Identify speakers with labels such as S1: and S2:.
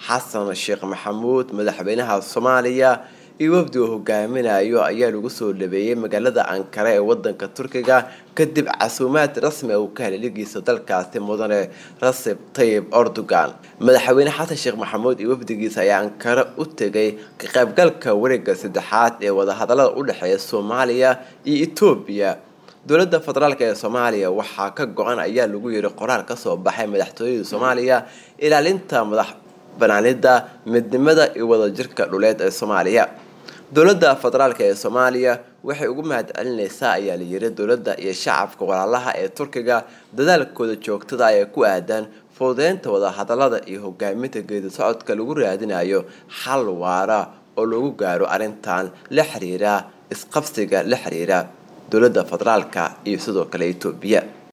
S1: xasan sheekh maxamuud madaxweynaha Soomaaliya iyo wafdi uu hogaaminayo ayaa lagu soo dhabeeyay magaalada Ankara ee wadanka Turkiga kadib casuumaad rasmi ah oo ka helay ligiisa dalkaasi mudane Recep Tayyip Erdogan. Madaxweyne xasan sheekh maxamuud iyo wafdigiisa ayaa Ankara u tagay ka qaybgalka wareegga saddexaad ee wada hadallada u dhaxeeya Soomaaliya iyo Itoobiya. dowladda federaalka ee Soomaaliya waxaa ka go'an ayaa lagu yiri qoraal ka soo baxay madaxtooyada Soomaaliya ilaalinta madax banaanida midnimada iyo wadajirka dhuleed ee Soomaaliya. dowladda federaalka ee Soomaaliya waxay ugu mahadcelinaysaa ayaa la yiri dowladda iyo shacabka walaalaha ee Turkiga dadaalkooda joogtada ah ee ku aadan fududeynta wada hadallada iyo hogaaminta geedi socodka lagu raadinayo xal waara oo lagu gaaro arrintan la xiriira isqabsiga la xiriira dowladda federaalka iyo sidoo kale Itoobiya.